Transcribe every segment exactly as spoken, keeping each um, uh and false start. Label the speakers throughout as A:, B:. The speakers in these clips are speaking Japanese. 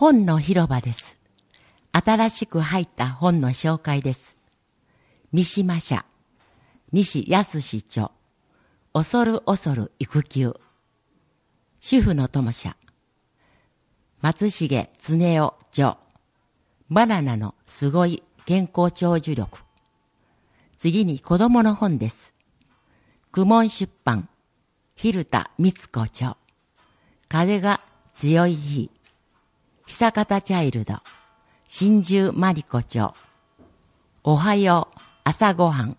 A: 本の広場です。新しく入った本の紹介です。三島社、西康著、恐る恐る育休。主婦の友社、松重恒夫著、バナナのすごい健康長寿力。次に子供の本です。公文出版、蛭田光子著、風が強い日。久方チャイルド、真珠マリコ著、おはよう朝ごはん。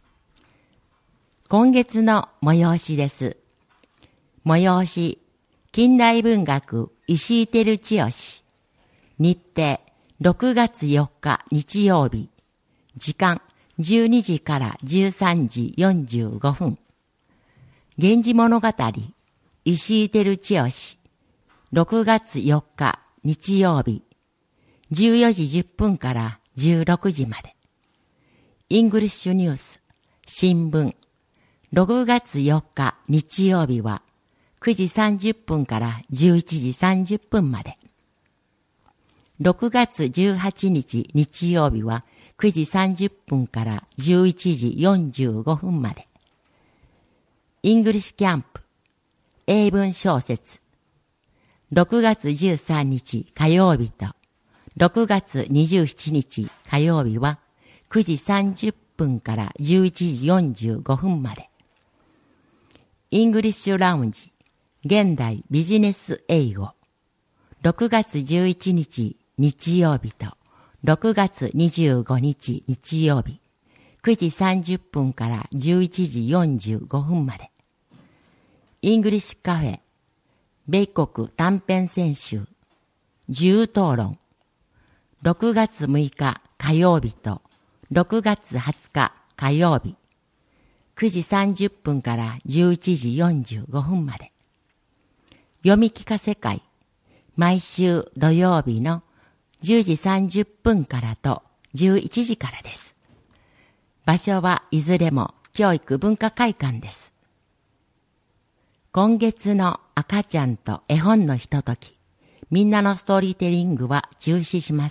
A: 今月の催しです。催し、近代文学石井照千代。日程、ろくがつよっか日曜日。時間、じゅうにじからじゅうさんじよんじゅうごふん。源氏物語、石井照千代。ろくがつよっか日曜日。じゅうよじじゅっぷんからじゅうろくじまで。イングリッシュニュース、新聞。ろくがつよっか日曜日はくじさんじゅっぷんからじゅういちじさんじゅっぷんまで。ろくがつじゅうはちにち日曜日はくじさんじゅっぷんからじゅういちじよんじゅうごふんまで。イングリッシュキャンプ、英文小説。ろくがつじゅうさんにち火曜日とろくがつにじゅうしちにち火曜日はくじさんじゅっぷんからじゅういちじよんじゅうごふんまで。イングリッシュラウンジ、現代ビジネス英語。ろくがつじゅういちにち日曜日とろくがつにじゅうごにち日曜日、くじさんじゅっぷんからじゅういちじよんじゅうごふんまで。イングリッシュカフェ、米国短編選集、自由討論。ろくがつむいか火曜日とろくがつはつか火曜日、くじさんじゅっぷんからじゅういちじよんじゅうごふんまで。読み聞かせ会、毎週土曜日のじゅうじさんじゅっぷんからとじゅういちじからです。場所はいずれも教育文化会館です。今月の赤ちゃんと絵本のひととき、みんなのストーリーテリングは中止します。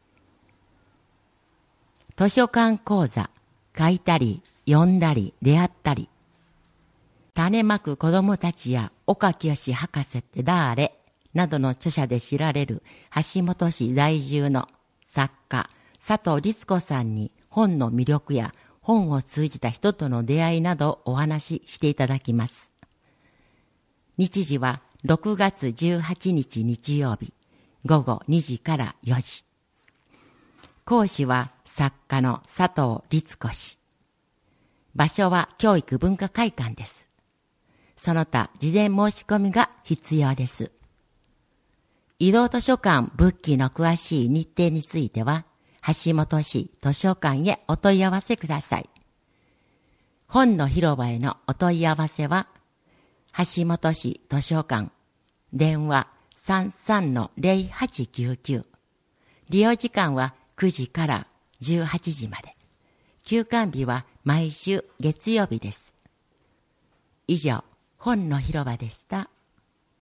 A: 図書館講座、書いたり、読んだり、出会ったり。種まく子供たちや岡清博士ってだーれなどの著者で知られる橋本市在住の作家佐藤律子さんに本の魅力や本を通じた人との出会いなどをお話ししていただきます。日時はろくがつじゅうはちにち日曜日、ごごにじからよじ。講師は作家の佐藤律子氏。場所は教育文化会館です。その他事前申し込みが必要です。移動図書館ブッキーの詳しい日程については、橋本市図書館へお問い合わせください。本の広場へのお問い合わせは、橋本市図書館、電話 さんさんのぜろはちきゅうきゅう。利用時間はくじからじゅうはちじまで。休館日は毎週月曜日です。以上、本の広場でした。